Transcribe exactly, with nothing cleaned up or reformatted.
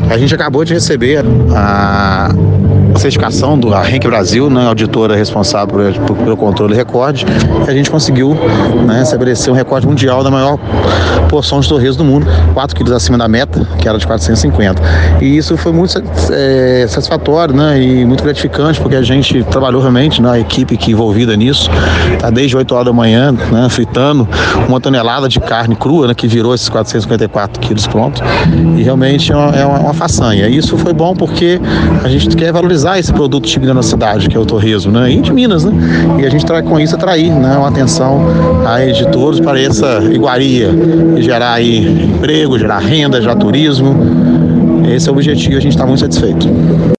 A gente acabou de receber a certificação do Henk Brasil, né, auditora responsável por, por, pelo controle recorde, e a gente conseguiu, né, estabelecer um recorde mundial da maior porção de torresmo do mundo, quatro quilos acima da meta, que era de quatrocentos e cinquenta. E isso foi muito é, satisfatório, né, e muito gratificante, porque a gente trabalhou realmente, né, a equipe que envolvida nisso, tá desde oito horas da manhã, né, fritando uma tonelada de carne crua, né, que virou esses quatrocentos e cinquenta e quatro quilos pronto, e realmente é uma, é uma façanha. E isso foi bom porque a gente quer valorizar esse produto típico da nossa cidade, que é o torresmo, né, e de Minas, né, e a gente traz com isso atrair, né, uma atenção aí de todos para essa iguaria e gerar aí emprego, gerar renda, gerar turismo. Esse é o objetivo, a gente está muito satisfeito.